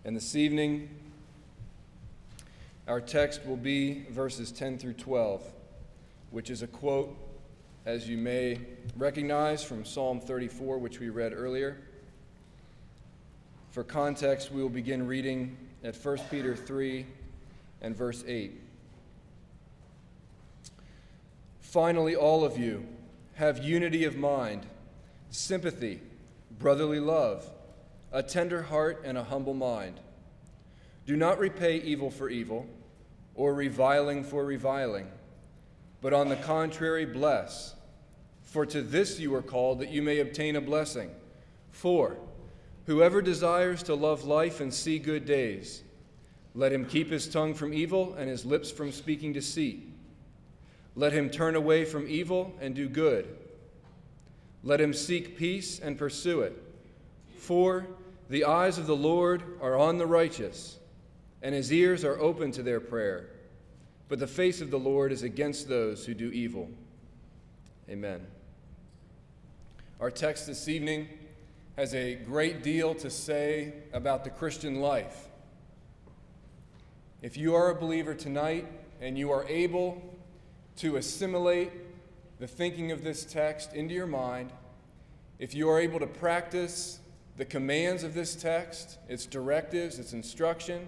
And this evening, our text will be verses 10 through 12, which is a quote, as you may recognize, from Psalm 34, which we read earlier. For context, we will begin reading at 1 Peter 3 and verse 8. Finally, all of you have unity of mind, sympathy, brotherly love, a tender heart, and a humble mind. Do not repay evil for evil, or reviling for reviling, but on the contrary bless. For to this you are called, that you may obtain a blessing. For whoever desires to love life and see good days, let him keep his tongue from evil and his lips from speaking deceit. Let him turn away from evil and do good. Let him seek peace and pursue it. For the eyes of the Lord are on the righteous, and his ears are open to their prayer. But the face of the Lord is against those who do evil. Amen. Our text this evening has a great deal to say about the Christian life. If you are a believer tonight and you are able to assimilate the thinking of this text into your mind, if you are able to practice the commands of this text, its directives, its instruction,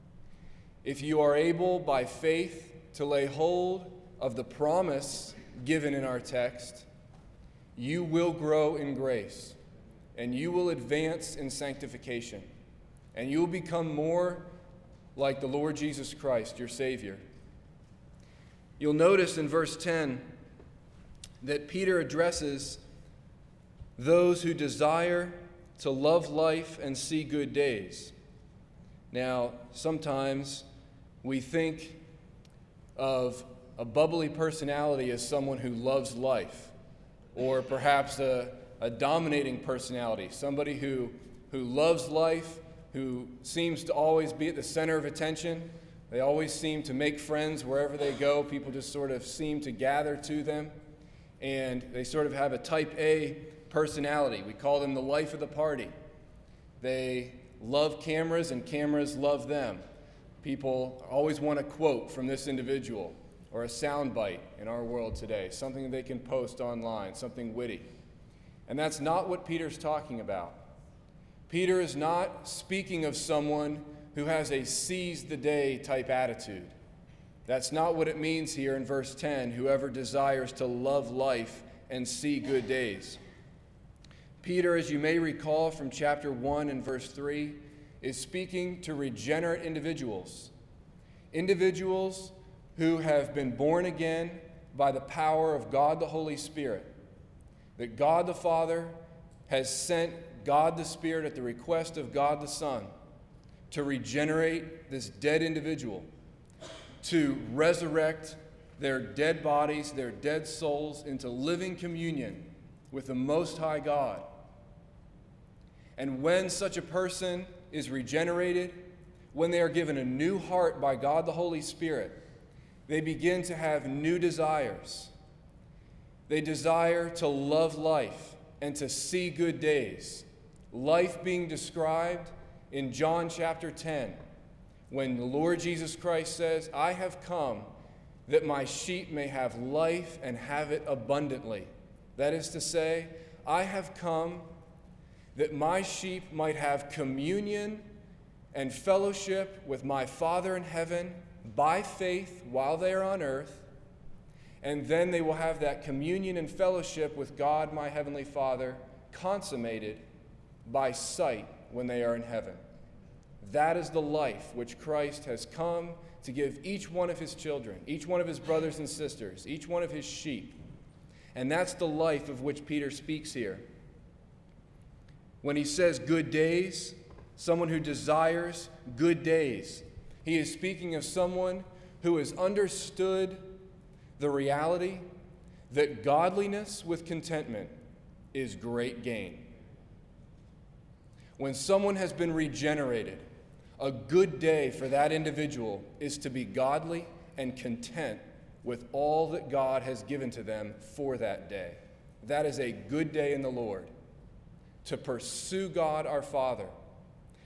if you are able by faith to lay hold of the promise given in our text, you will grow in grace, and you will advance in sanctification, and you will become more like the Lord Jesus Christ, your Savior. You'll notice in verse 10 that Peter addresses those who desire to love life and see good days. Now, sometimes we think of a bubbly personality as someone who loves life, or perhaps a dominating personality, somebody who loves life, who seems to always be at the center of attention. They always seem to make friends wherever they go. People just sort of seem to gather to them, and they sort of have a type A personality. We call them the life of the party. They love cameras, and cameras love them. People always want a quote from this individual, or a soundbite in our world today, something that they can post online, something witty. And that's not what Peter's talking about. Peter is not speaking of someone who has a seize-the-day type attitude. That's not what it means here in verse 10, whoever desires to love life and see good days. Peter, as you may recall from chapter 1 and verse 3, is speaking to regenerate individuals who have been born again by the power of God the Holy Spirit, that God the Father has sent God the Spirit at the request of God the Son to regenerate this dead individual, to resurrect their dead bodies, their dead souls into living communion with the Most High God. And when such a person is regenerated, when they are given a new heart by God the Holy Spirit, they begin to have new desires. They desire to love life and to see good days. Life being described in John chapter 10, when the Lord Jesus Christ says, I have come that my sheep may have life and have it abundantly. That is to say, I have come that my sheep might have communion and fellowship with my Father in heaven by faith while they are on earth, and then they will have that communion and fellowship with God, my heavenly Father, consummated by sight when they are in heaven. That is the life which Christ has come to give each one of his children, each one of his brothers and sisters, each one of his sheep. And that's the life of which Peter speaks here. When he says good days, someone who desires good days, he is speaking of someone who has understood the reality that godliness with contentment is great gain. When someone has been regenerated, a good day for that individual is to be godly and content with all that God has given to them for that day. That is a good day in the Lord. To pursue God our Father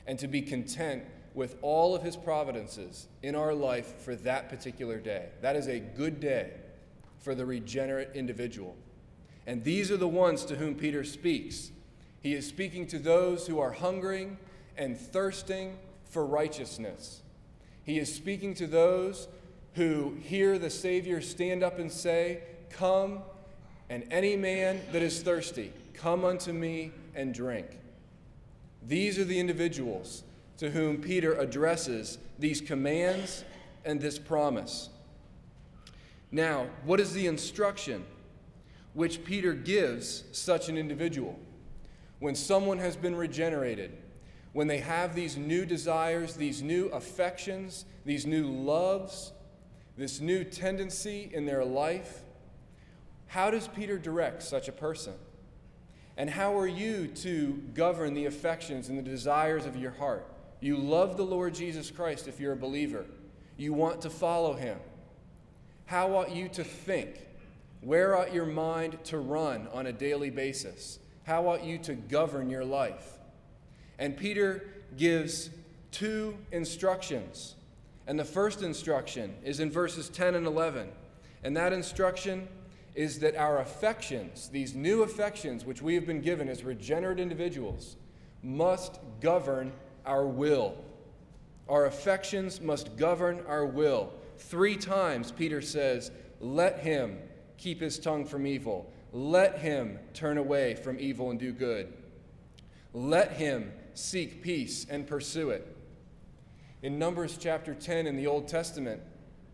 and to be content with all of his providences in our life for that particular day. That is a good day for the regenerate individual. And these are the ones to whom Peter speaks. He is speaking to those who are hungering and thirsting for righteousness. He is speaking to those who hear the Savior stand up and say, "Come, and any man that is thirsty, come unto me and drink." These are the individuals to whom Peter addresses these commands and this promise. Now, what is the instruction which Peter gives such an individual? When someone has been regenerated, when they have these new desires, these new affections, these new loves, this new tendency in their life, how does Peter direct such a person? And how are you to govern the affections and the desires of your heart? You love the Lord Jesus Christ if you're a believer. You want to follow him. How ought you to think? Where ought your mind to run on a daily basis? How ought you to govern your life? And Peter gives two instructions. And the first instruction is in verses 10 and 11. And that instruction is that our affections, these new affections which we have been given as regenerate individuals, must govern our will. Our affections must govern our will. 3 times Peter says, "Let him keep his tongue from evil. Let him turn away from evil and do good. Let him seek peace and pursue it." In Numbers chapter 10 in the Old Testament,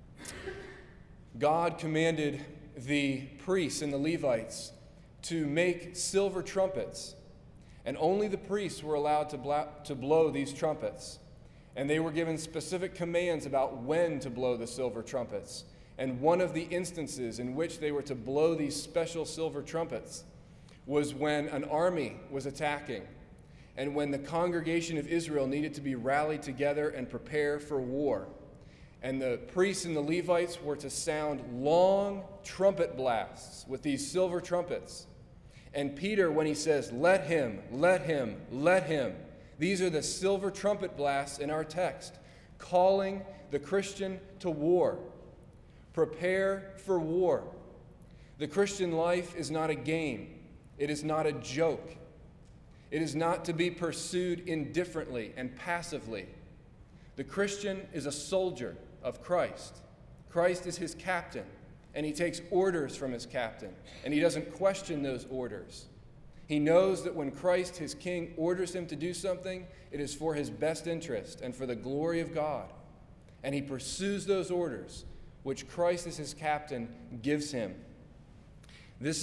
God commanded the priests and the Levites to make silver trumpets, and only the priests were allowed to blow these trumpets. And they were given specific commands about when to blow the silver trumpets. And one of the instances in which they were to blow these special silver trumpets was when an army was attacking, and when the congregation of Israel needed to be rallied together and prepare for war. And the priests and the Levites were to sound long trumpet blasts with these silver trumpets. And Peter, when he says, "Let him, let him, let him," these are the silver trumpet blasts in our text, calling the Christian to war. Prepare for war. The Christian life is not a game. It is not a joke. It is not to be pursued indifferently and passively. The Christian is a soldier of Christ. Christ is his captain, and he takes orders from his captain, and he doesn't question those orders. He knows that when Christ, his king, orders him to do something, it is for his best interest and for the glory of God. And he pursues those orders, which Christ as his captain gives him. This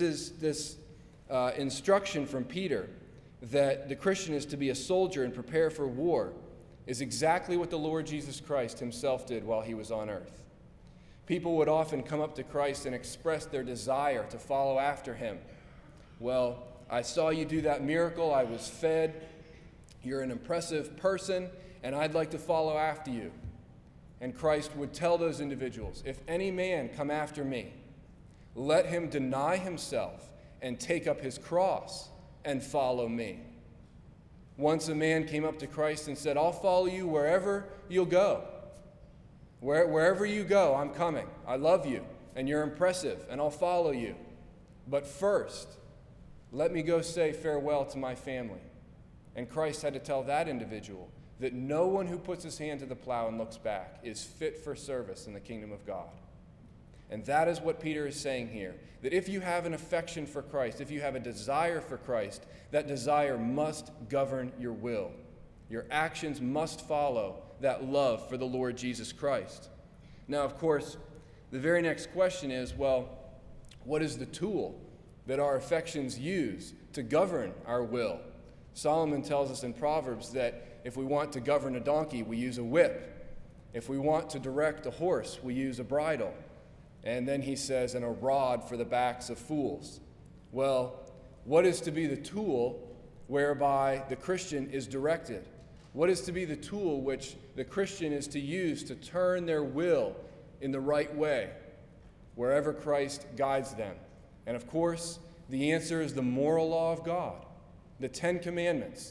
instruction from Peter that the Christian is to be a soldier and prepare for war is exactly what the Lord Jesus Christ himself did while he was on earth. People would often come up to Christ and express their desire to follow after him. "Well, I saw you do that miracle. I was fed. You're an impressive person, and I'd like to follow after you." And Christ would tell those individuals, "If any man come after me, let him deny himself and take up his cross and follow me." Once a man came up to Christ and said, "I'll follow you wherever you'll go. Wherever you go, I'm coming. I love you, and you're impressive, and I'll follow you. But first, let me go say farewell to my family." And Christ had to tell that individual that no one who puts his hand to the plow and looks back is fit for service in the kingdom of God. And that is what Peter is saying here, that if you have an affection for Christ, if you have a desire for Christ, that desire must govern your will. Your actions must follow that love for the Lord Jesus Christ. Now, of course, the very next question is, well, what is the tool that our affections use to govern our will? Solomon tells us in Proverbs that if we want to govern a donkey, we use a whip. If we want to direct a horse, we use a bridle. And then he says, and a rod for the backs of fools. Well, what is to be the tool whereby the Christian is directed? What is to be the tool which the Christian is to use to turn their will in the right way, wherever Christ guides them? And of course, the answer is the moral law of God, the 10 Commandments,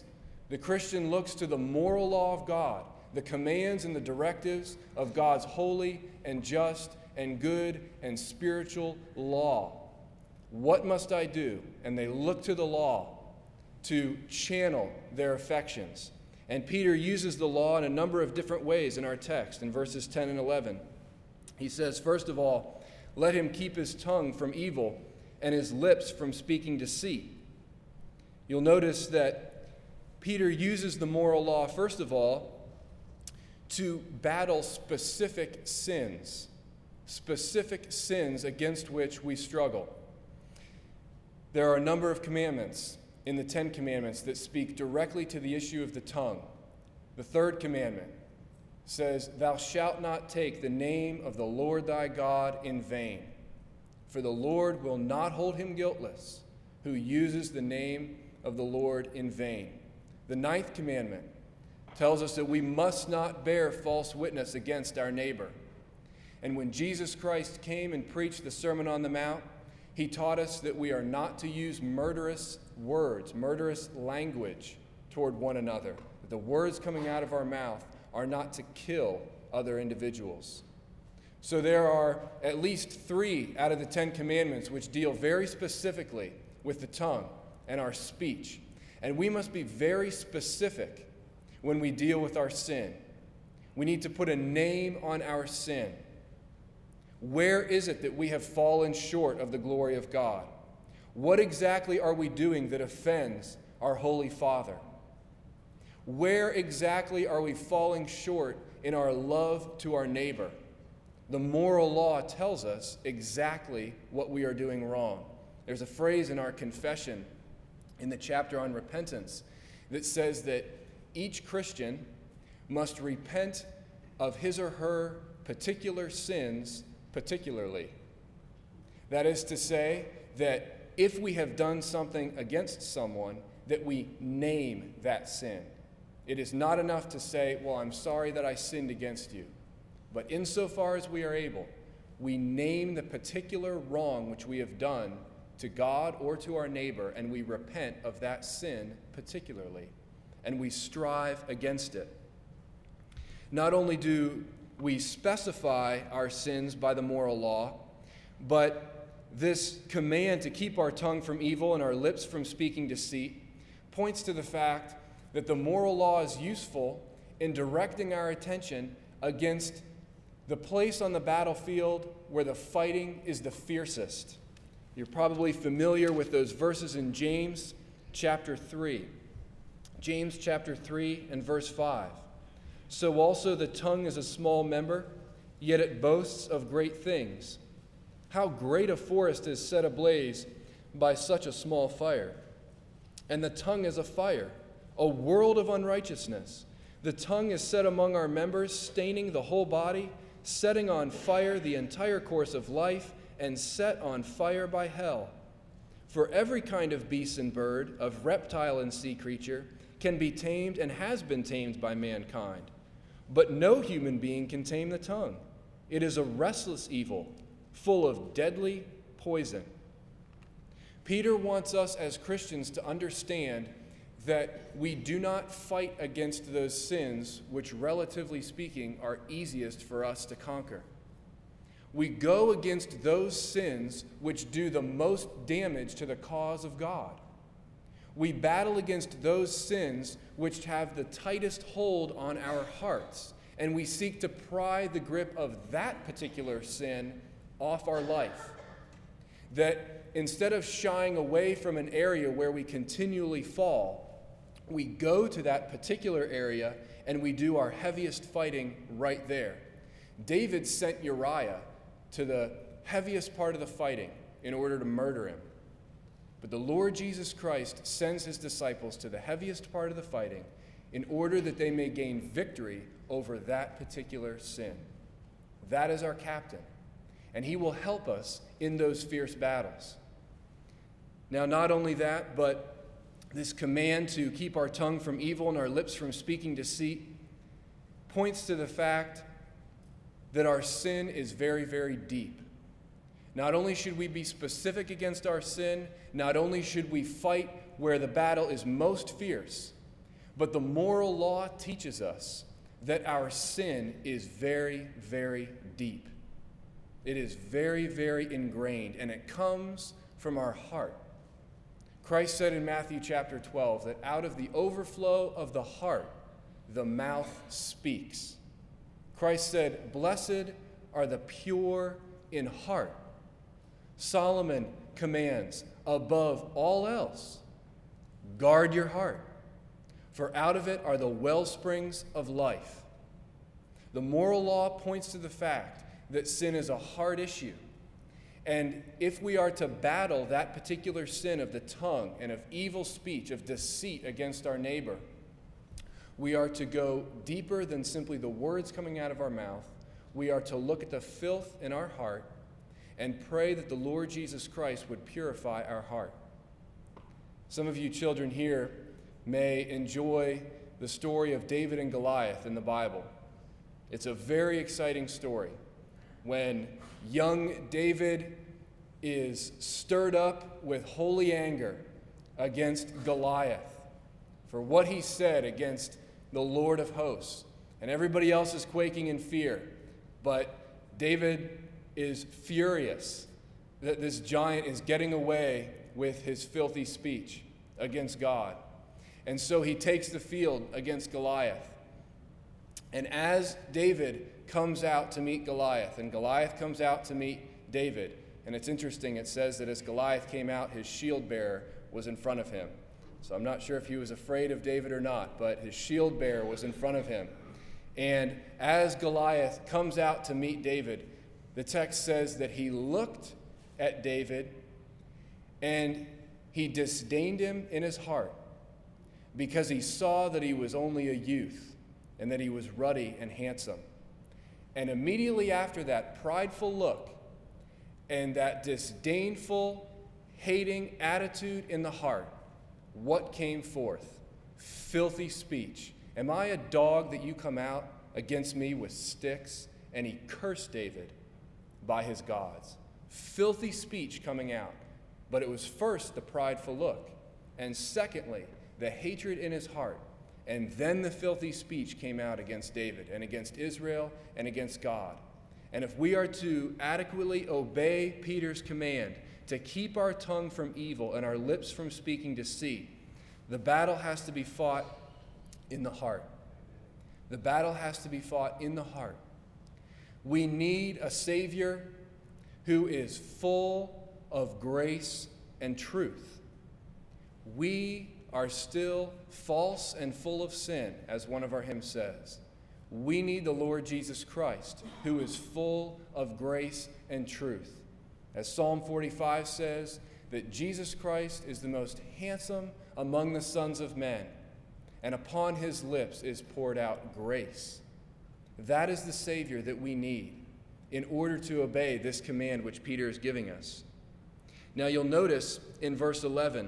The Christian looks to the moral law of God, the commands and the directives of God's holy and just and good and spiritual law. What must I do? And they look to the law to channel their affections. And Peter uses the law in a number of different ways in our text in verses 10 and 11. He says, first of all, let him keep his tongue from evil and his lips from speaking deceit. You'll notice that Peter uses the moral law, first of all, to battle specific sins against which we struggle. There are a number of commandments in the 10 Commandments that speak directly to the issue of the tongue. The third commandment says, thou shalt not take the name of the Lord thy God in vain, for the Lord will not hold him guiltless who uses the name of the Lord in vain. The ninth commandment tells us that we must not bear false witness against our neighbor. And when Jesus Christ came and preached the Sermon on the Mount, he taught us that we are not to use murderous words, murderous language toward one another. That the words coming out of our mouth are not to kill other individuals. So there are at least 3 out of the 10 commandments which deal very specifically with the tongue and our speech. And we must be very specific when we deal with our sin. We need to put a name on our sin. Where is it that we have fallen short of the glory of God? What exactly are we doing that offends our Holy Father? Where exactly are we falling short in our love to our neighbor? The moral law tells us exactly what we are doing wrong. There's a phrase in our confession in the chapter on repentance that says that each Christian must repent of his or her particular sins particularly. That is to say that if we have done something against someone, that we name that sin. It is not enough to say, well, I'm sorry that I sinned against you. But insofar as we are able, we name the particular wrong which we have done to God or to our neighbor, and we repent of that sin particularly, and we strive against it. Not only do we specify our sins by the moral law, but this command to keep our tongue from evil and our lips from speaking deceit points to the fact that the moral law is useful in directing our attention against the place on the battlefield where the fighting is the fiercest. You're probably familiar with those verses in James chapter 3. James chapter 3 and verse 5. So also the tongue is a small member, yet it boasts of great things. How great a forest is set ablaze by such a small fire. And the tongue is a fire, a world of unrighteousness. The tongue is set among our members, staining the whole body, setting on fire the entire course of life, and set on fire by hell. For every kind of beast and bird, of reptile and sea creature, can be tamed and has been tamed by mankind. But no human being can tame the tongue. It is a restless evil, full of deadly poison. Peter wants us as Christians to understand that we do not fight against those sins which, relatively speaking, are easiest for us to conquer. We go against those sins which do the most damage to the cause of God. We battle against those sins which have the tightest hold on our hearts, and we seek to pry the grip of that particular sin off our life. That instead of shying away from an area where we continually fall, we go to that particular area and we do our heaviest fighting right there. David sent Uriah to the heaviest part of the fighting in order to murder him. But the Lord Jesus Christ sends his disciples to the heaviest part of the fighting in order that they may gain victory over that particular sin. That is our captain, and he will help us in those fierce battles. Now, not only that, but this command to keep our tongue from evil and our lips from speaking deceit points to the fact that our sin is very, very deep. Not only should we be specific against our sin, not only should we fight where the battle is most fierce, But the moral law teaches us that our sin is very, very deep. It is very, very ingrained, and it comes from our heart. Christ said in Matthew chapter 12 that out of the overflow of the heart, the mouth speaks. Christ said, "Blessed are the pure in heart." Solomon commands, above all else, guard your heart, for out of it are the wellsprings of life. The moral law points to the fact that sin is a hard issue. And if we are to battle that particular sin of the tongue and of evil speech, of deceit against our neighbor, we are to go deeper than simply the words coming out of our mouth. We are to look at the filth in our heart and pray that the Lord Jesus Christ would purify our heart. Some of you children here may enjoy the story of David and Goliath in the Bible. It's a very exciting story when young David is stirred up with holy anger against Goliath for what he said against the Lord of hosts. And everybody else is quaking in fear. But David is furious that this giant is getting away with his filthy speech against God. And so he takes the field against Goliath. And as David comes out to meet Goliath, and Goliath comes out to meet David, and it's interesting, it says that as Goliath came out, his shield bearer was in front of him. So I'm not sure if he was afraid of David or not, but his shield bearer was in front of him. And as Goliath comes out to meet David, the text says that he looked at David and he disdained him in his heart because he saw that he was only a youth and that he was ruddy and handsome. And immediately after that prideful look and that disdainful, hating attitude in the heart, what came forth? Filthy speech. Am I a dog that you come out against me with sticks? And he cursed David by his gods. Filthy speech coming out. But it was first the prideful look, and secondly, the hatred in his heart. And then the filthy speech came out against David and against Israel and against God. And if we are to adequately obey Peter's command to keep our tongue from evil and our lips from speaking deceit, the battle has to be fought in the heart. The battle has to be fought in the heart. We need a Savior who is full of grace and truth. We are still false and full of sin, as one of our hymns says. We need the Lord Jesus Christ, who is full of grace and truth. As Psalm 45 says, that Jesus Christ is the most handsome among the sons of men, and upon his lips is poured out grace. That is the Savior that we need in order to obey this command which Peter is giving us. Now you'll notice in verse 11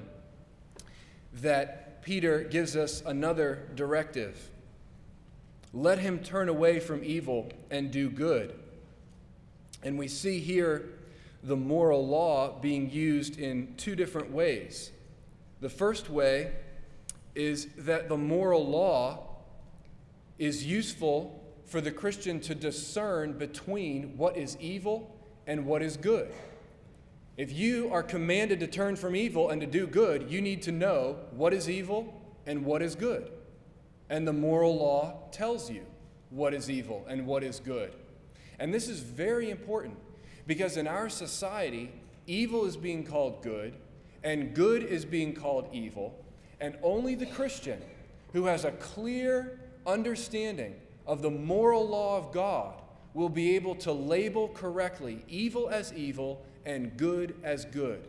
that Peter gives us another directive. Let him turn away from evil and do good. And we see here the moral law being used in two different ways. The first way is that the moral law is useful for the Christian to discern between what is evil and what is good. If you are commanded to turn from evil and to do good, you need to know what is evil and what is good. And the moral law tells you what is evil and what is good. And this is very important because in our society, evil is being called good and good is being called evil. And only the Christian who has a clear understanding of the moral law of God will be able to label correctly evil as evil and good as good.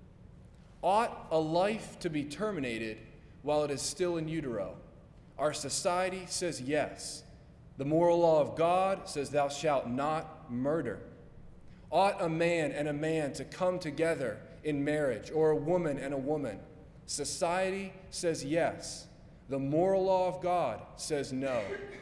Ought a life to be terminated while it is still in utero? Our society says yes. The moral law of God says thou shalt not murder. Ought a man and a man to come together in marriage, or a woman and a woman? Society says yes. The moral law of God says no.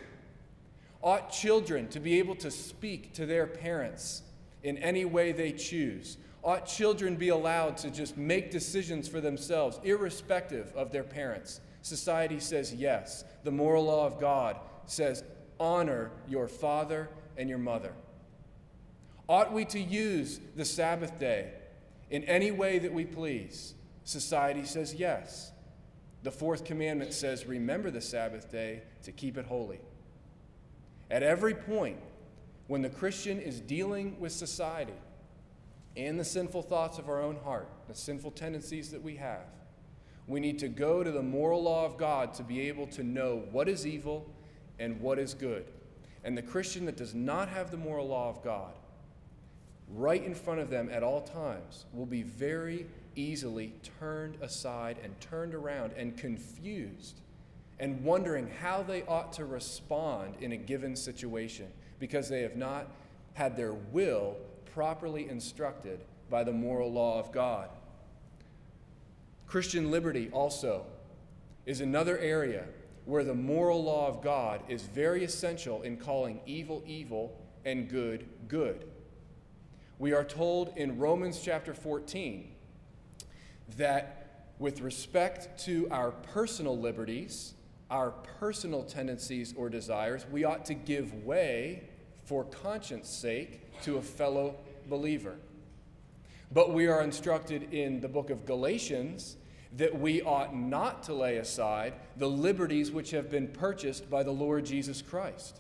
Ought children to be able to speak to their parents in any way they choose? Ought children be allowed to just make decisions for themselves, irrespective of their parents? Society says yes. The moral law of God says, honor your father and your mother. Ought we to use the Sabbath day in any way that we please? Society says yes. The fourth commandment says, remember the Sabbath day to keep it holy. At every point, when the Christian is dealing with society and the sinful thoughts of our own heart, the sinful tendencies that we have, we need to go to the moral law of God to be able to know what is evil and what is good. And the Christian that does not have the moral law of God right in front of them at all times will be very easily turned aside and turned around and confused and wondering how they ought to respond in a given situation because they have not had their will properly instructed by the moral law of God. Christian liberty also is another area where the moral law of God is very essential in calling evil evil and good good. We are told in Romans chapter 14 that with respect to our personal liberties, our personal tendencies or desires, we ought to give way for conscience sake to a fellow believer. But we are instructed in the book of Galatians that we ought not to lay aside the liberties which have been purchased by the Lord Jesus Christ.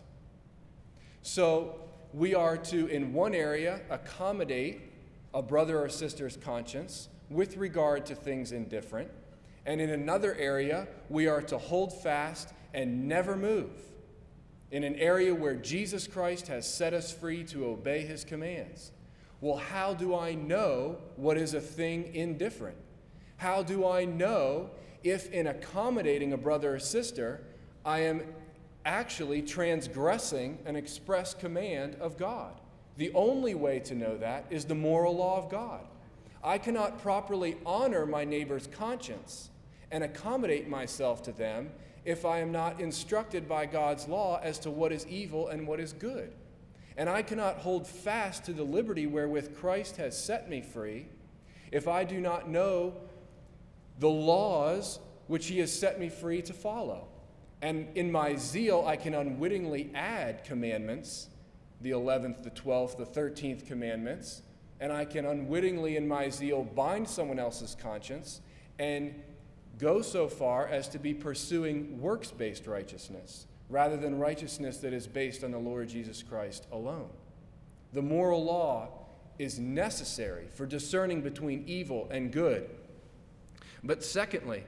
So we are to, in one area, accommodate a brother or sister's conscience with regard to things indifferent, and in another area, we are to hold fast and never move in an area where Jesus Christ has set us free to obey his commands. Well, how do I know what is a thing indifferent? How do I know if in accommodating a brother or sister, I am actually transgressing an express command of God? The only way to know that is the moral law of God. I cannot properly honor my neighbor's conscience and accommodate myself to them if I am not instructed by God's law as to what is evil and what is good. And I cannot hold fast to the liberty wherewith Christ has set me free if I do not know the laws which he has set me free to follow. And in my zeal, I can unwittingly add commandments, the 11th, the 12th, the 13th commandments, and I can unwittingly in my zeal bind someone else's conscience and go so far as to be pursuing works-based righteousness rather than righteousness that is based on the Lord Jesus Christ alone. The moral law is necessary for discerning between evil and good. But secondly,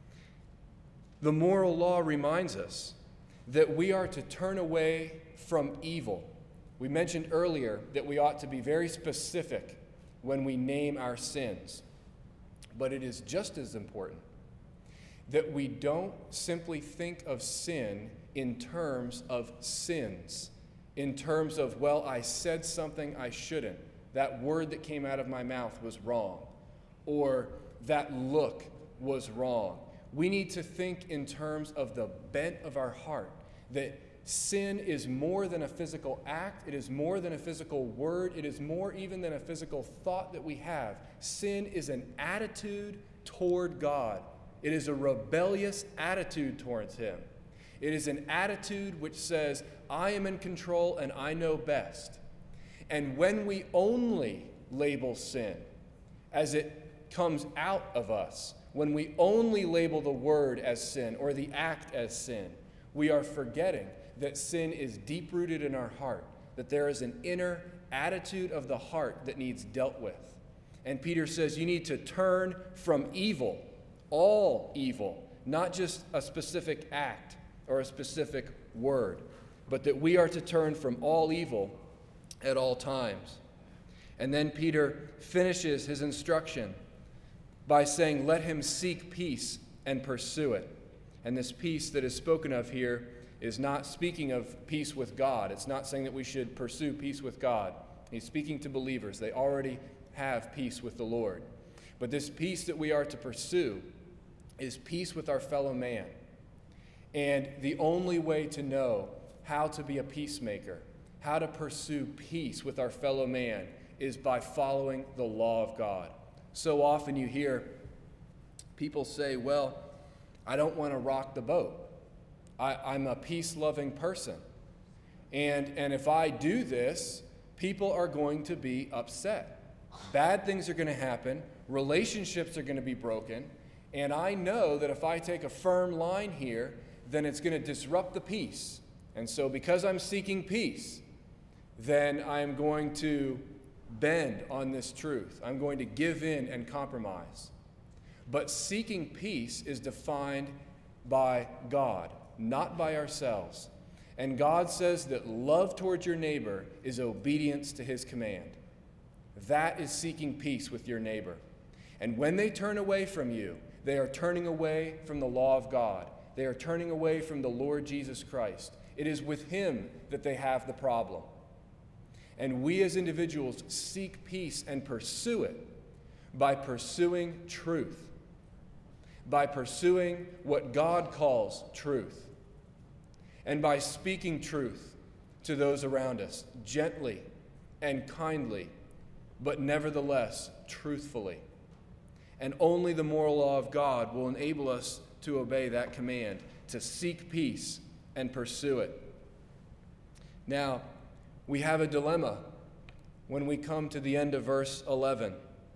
the moral law reminds us that we are to turn away from evil. We mentioned earlier that we ought to be very specific when we name our sins. But it is just as important that we don't simply think of sin in terms of sins, in terms of, well, I said something I shouldn't. That word that came out of my mouth was wrong. Or that look was wrong. We need to think in terms of the bent of our heart, that sin is more than a physical act, it is more than a physical word, it is more even than a physical thought that we have. Sin is an attitude toward God. It is a rebellious attitude towards him. It is an attitude which says, I am in control and I know best. And when we only label sin as it comes out of us, when we only label the word as sin or the act as sin, we are forgetting that sin is deep-rooted in our heart, that there is an inner attitude of the heart that needs dealt with. And Peter says you need to turn from evil, all evil, not just a specific act or a specific word, but that we are to turn from all evil at all times. And then Peter finishes his instruction by saying, let him seek peace and pursue it. And this peace that is spoken of here is not speaking of peace with God. It's not saying that we should pursue peace with God. He's speaking to believers. They already have peace with the Lord. But this peace that we are to pursue is peace with our fellow man. And the only way to know how to be a peacemaker, how to pursue peace with our fellow man, is by following the law of God. So often you hear people say, well, I don't want to rock the boat. I'm a peace-loving person. And if I do this, people are going to be upset. Bad things are going to happen. Relationships are going to be broken. And I know that if I take a firm line here, then it's going to disrupt the peace. And so because I'm seeking peace, then I'm going to bend on this truth. I'm going to give in and compromise. But seeking peace is defined by God, not by ourselves. And God says that love towards your neighbor is obedience to his command. That is seeking peace with your neighbor. And when they turn away from you, they are turning away from the law of God. They are turning away from the Lord Jesus Christ. It is with him that they have the problem. And we as individuals seek peace and pursue it by pursuing truth, by pursuing what God calls truth, and by speaking truth to those around us gently and kindly, but nevertheless truthfully. And only the moral law of God will enable us to obey that command, to seek peace and pursue it. Now, we have a dilemma when we come to the end of verse 11,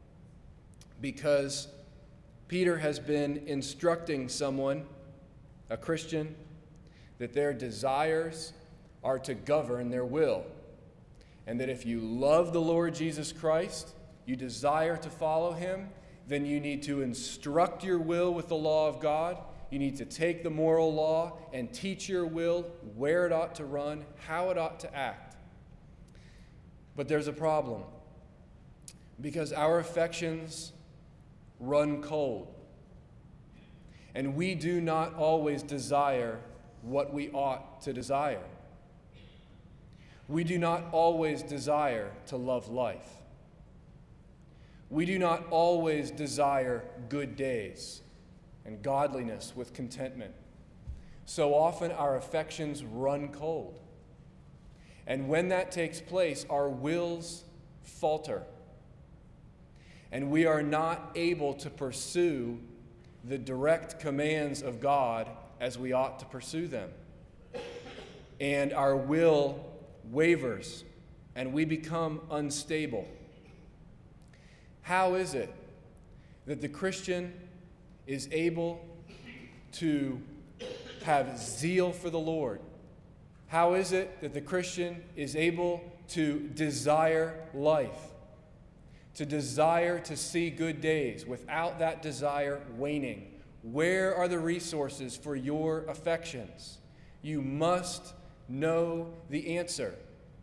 because Peter has been instructing someone, a Christian, that their desires are to govern their will, and that if you love the Lord Jesus Christ, you desire to follow him, then you need to instruct your will with the law of God. You need to take the moral law and teach your will where it ought to run, how it ought to act. But there's a problem, because our affections run cold, and we do not always desire what we ought to desire. We do not always desire to love life. We do not always desire good days and godliness with contentment. So often our affections run cold. And when that takes place, our wills falter. And we are not able to pursue the direct commands of God as we ought to pursue them. And our will wavers, and we become unstable. How is it that the Christian is able to have zeal for the Lord? How is it that the Christian is able to desire life, to desire to see good days without that desire waning? Where are the resources for your affections? You must know the answer,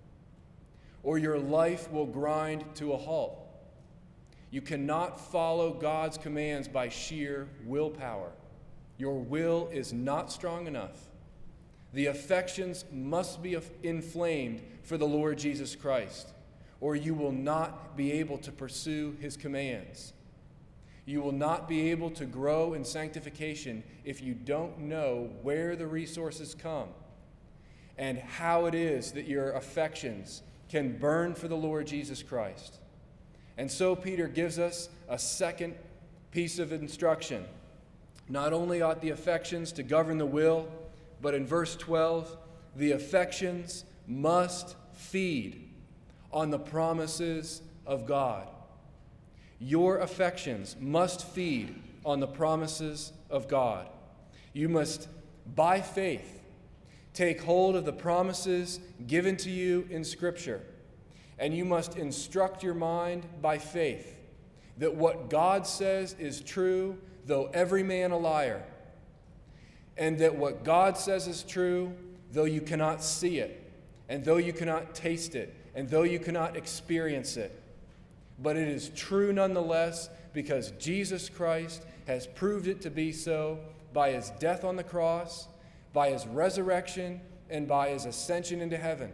or your life will grind to a halt. You cannot follow God's commands by sheer willpower. Your will is not strong enough. The affections must be inflamed for the Lord Jesus Christ, or you will not be able to pursue his commands. You will not be able to grow in sanctification if you don't know where the resources come and how it is that your affections can burn for the Lord Jesus Christ. And so Peter gives us a second piece of instruction. Not only ought the affections to govern the will, but in verse 12, the affections must feed on the promises of God. Your affections must feed on the promises of God. You must, by faith, take hold of the promises given to you in Scripture, and you must instruct your mind by faith that what God says is true, though every man a liar, and that what God says is true, though you cannot see it, and though you cannot taste it, and though you cannot experience it. But it is true nonetheless, because Jesus Christ has proved it to be so by his death on the cross, by his resurrection, and by his ascension into heaven.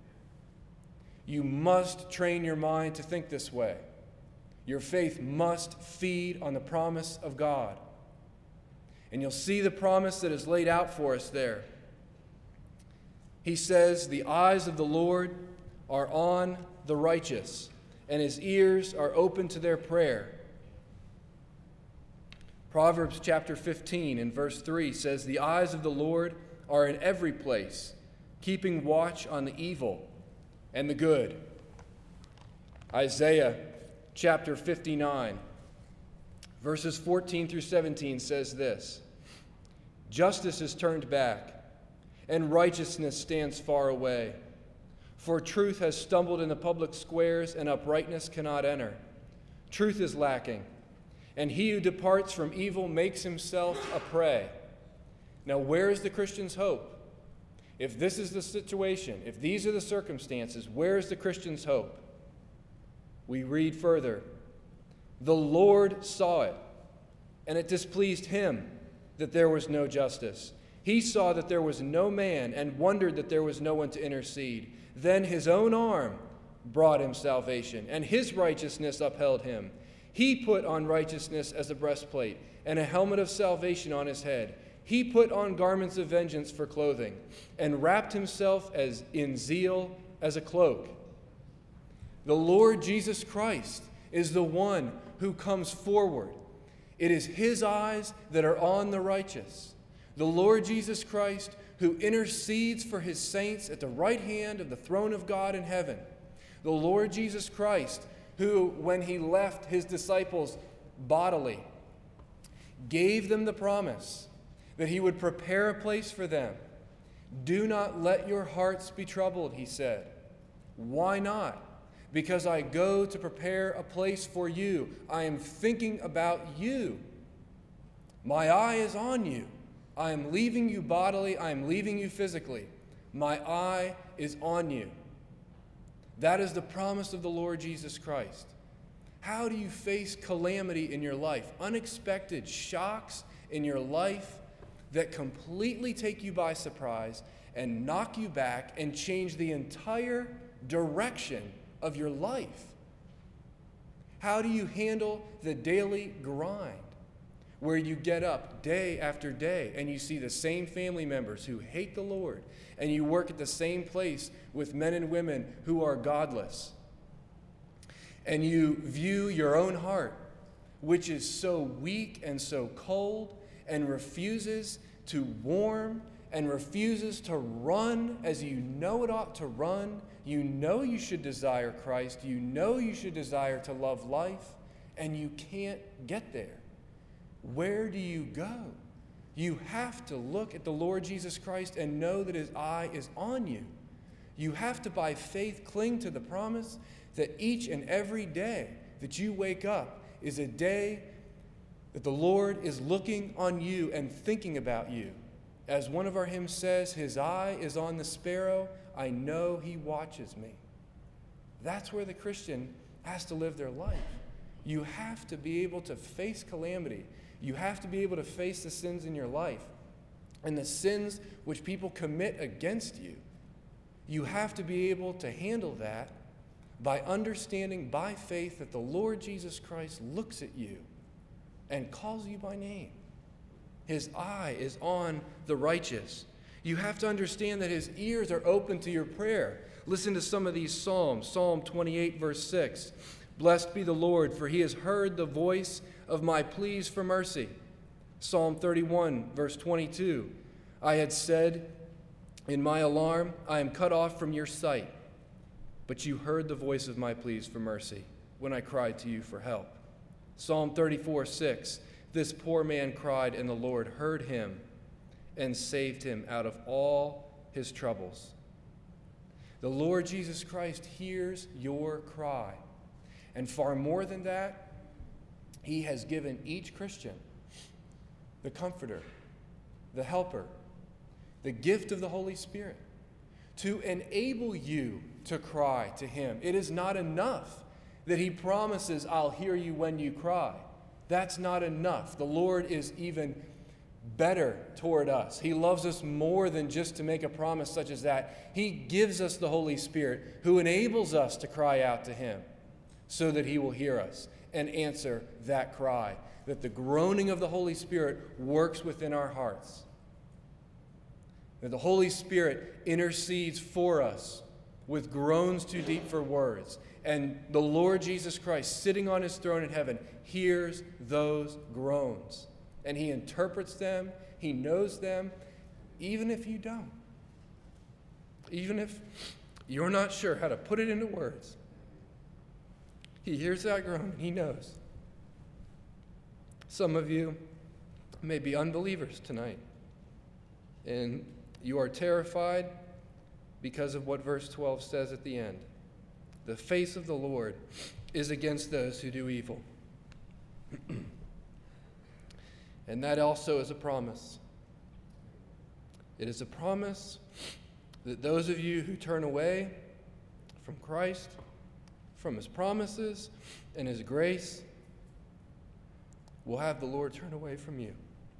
You must train your mind to think this way. Your faith must feed on the promise of God. And you'll see the promise that is laid out for us there. He says, "The eyes of the Lord are on the righteous, and his ears are open to their prayer." Proverbs chapter 15 and verse 3 says, "The eyes of the Lord are in every place, keeping watch on the evil and the good." Isaiah chapter 59, verses 14 through 17 says this, "Justice is turned back, and righteousness stands far away. For truth has stumbled in the public squares, and uprightness cannot enter. Truth is lacking, and he who departs from evil makes himself a prey." Now, where is the Christian's hope? If this is the situation, if these are the circumstances, where is the Christian's hope? We read further, "The Lord saw it, and it displeased him that there was no justice. He saw that there was no man, and wondered that there was no one to intercede. Then his own arm brought him salvation, and his righteousness upheld him. He put on righteousness as a breastplate, and a helmet of salvation on his head. He put on garments of vengeance for clothing, and wrapped himself as in zeal as a cloak." The Lord Jesus Christ is the one who comes forward. It is his eyes that are on the righteous. The Lord Jesus Christ who intercedes for his saints at the right hand of the throne of God in heaven. The Lord Jesus Christ who, when he left his disciples bodily, gave them the promise that he would prepare a place for them. "Do not let your hearts be troubled," he said. "Why not? Because I go to prepare a place for you. I am thinking about you. My eye is on you. I am leaving you bodily. I am leaving you physically. My eye is on you." That is the promise of the Lord Jesus Christ. How do you face calamity in your life? Unexpected shocks in your life that completely take you by surprise and knock you back and change the entire direction of your life. How do you handle the daily grind where you get up day after day and you see the same family members who hate the Lord, and you work at the same place with men and women who are godless, and you view your own heart, which is so weak and so cold and refuses to warm and refuses to run as you know it ought to run? You know you should desire Christ. You know you should desire to love life, and you can't get there. Where do you go? You have to look at the Lord Jesus Christ and know that his eye is on you. You have to, by faith, cling to the promise that each and every day that you wake up is a day that the Lord is looking on you and thinking about you. As one of our hymns says, "His eye is on the sparrow. I know he watches me." That's where the Christian has to live their life. You have to be able to face calamity. You have to be able to face the sins in your life and the sins which people commit against you. You have to be able to handle that by understanding by faith that the Lord Jesus Christ looks at you and calls you by name. His eye is on the righteous. You have to understand that his ears are open to your prayer. Listen to some of these Psalms. Psalm 28, verse 6. "Blessed be the Lord, for he has heard the voice of my pleas for mercy." Psalm 31, verse 22. "I had said in my alarm, I am cut off from your sight, but you heard the voice of my pleas for mercy when I cried to you for help." Psalm 34, 6. "This poor man cried, and the Lord heard him and saved him out of all his troubles." The Lord Jesus Christ hears your cry. And far more than that, he has given each Christian the Comforter, the Helper, the gift of the Holy Spirit to enable you to cry to him. It is not enough that he promises, "I'll hear you when you cry." That's not enough. The Lord is even better toward us. He loves us more than just to make a promise such as that. He gives us the Holy Spirit who enables us to cry out to him so that he will hear us and answer that cry, that the groaning of the Holy Spirit works within our hearts, that the Holy Spirit intercedes for us with groans too deep for words, and the Lord Jesus Christ, sitting on his throne in heaven, hears those groans. and he interprets them, he knows them, even if you don't. Even if you're not sure how to put it into words. He hears that groan, and he knows. Some of you may be unbelievers tonight, and you are terrified because of what verse 12 says at the end. The face of the Lord is against those who do evil. And that also is a promise. It is a promise that those of you who turn away from Christ, from his promises and his grace, will have the Lord turn away from you.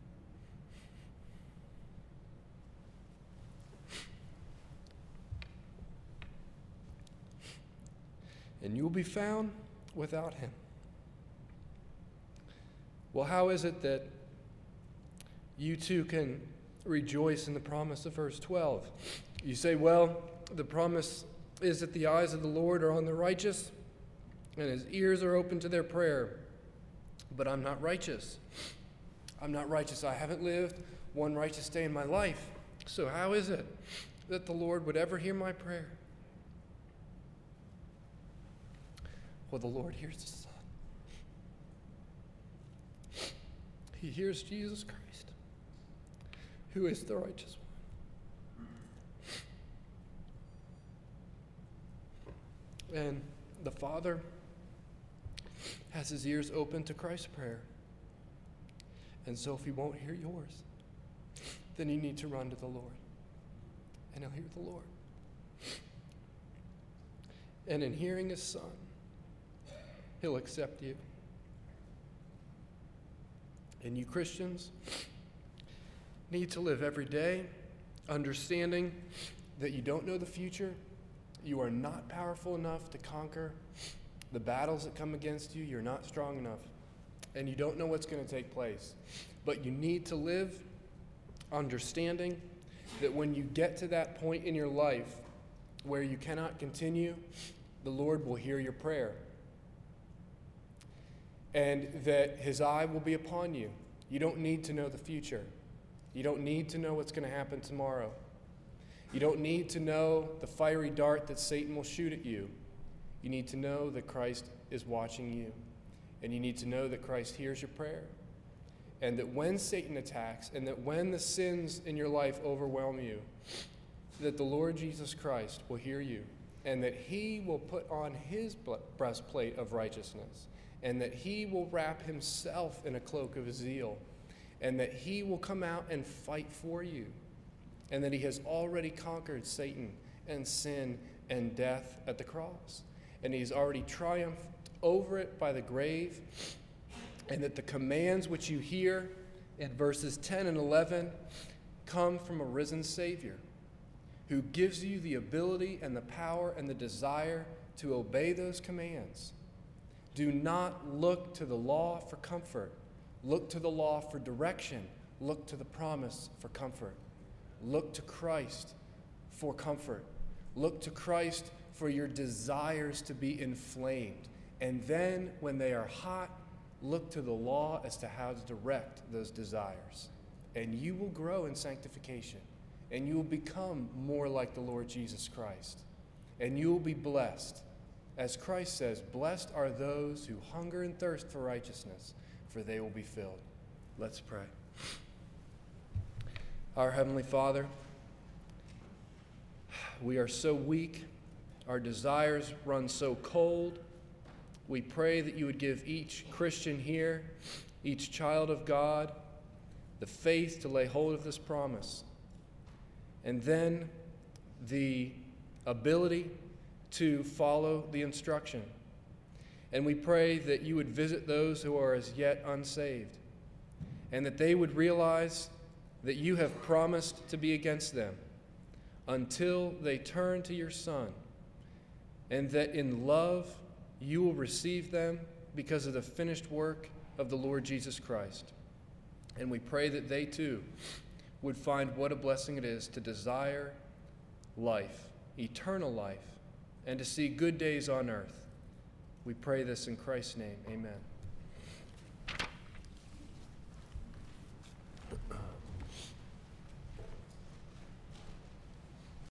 And you will be found without him. Well, how is it that you too can rejoice in the promise of verse 12? You say, well, the promise is that the eyes of the Lord are on the righteous, and his ears are open to their prayer. But I'm not righteous. I'm not righteous. I haven't lived one righteous day in my life. So how is it that the Lord would ever hear my prayer? Well, the Lord hears the Son. He hears Jesus Christ, who is the righteous one. And the Father has his ears open to Christ's prayer. And so if he won't hear yours, then you need to run to the Lord. And he'll hear the Lord. And in hearing his Son, he'll accept you. And you Christians need to live every day understanding that you don't know the future. You are not powerful enough to conquer the battles that come against you. You're not strong enough. And you don't know what's going to take place. But you need to live understanding that when you get to that point in your life where you cannot continue, the Lord will hear your prayer. And that his eye will be upon you. You don't need to know the future. You don't need to know what's going to happen tomorrow. You don't need to know the fiery dart that Satan will shoot at you. You need to know that Christ is watching you. And you need to know that Christ hears your prayer. And that when Satan attacks, and that when the sins in your life overwhelm you, that the Lord Jesus Christ will hear you. And that he will put on his breastplate of righteousness. And that he will wrap himself in a cloak of zeal. And that he will come out and fight for you. And that he has already conquered Satan and sin and death at the cross. And he's already triumphed over it by the grave. And that the commands which you hear in verses 10 and 11 come from a risen Savior who gives you the ability and the power and the desire to obey those commands. Do not look to the law for comfort. Look to the law for direction. Look to the promise for comfort. Look to Christ for comfort. Look to Christ for your desires to be inflamed. And then, when they are hot, look to the law as to how to direct those desires. And you will grow in sanctification. And you will become more like the Lord Jesus Christ. And you will be blessed. As Christ says, blessed are those who hunger and thirst for righteousness, for they will be filled. Let's pray. Our Heavenly Father, we are so weak. Our desires run so cold. We pray that you would give each Christian here, each child of God, the faith to lay hold of this promise, and then the ability to follow the instruction. And we pray that you would visit those who are as yet unsaved, and that they would realize that you have promised to be against them until they turn to your Son, and that in love you will receive them because of the finished work of the Lord Jesus Christ. And we pray that they too would find what a blessing it is to desire life, eternal life, and to see good days on earth. We pray this in Christ's name. Amen.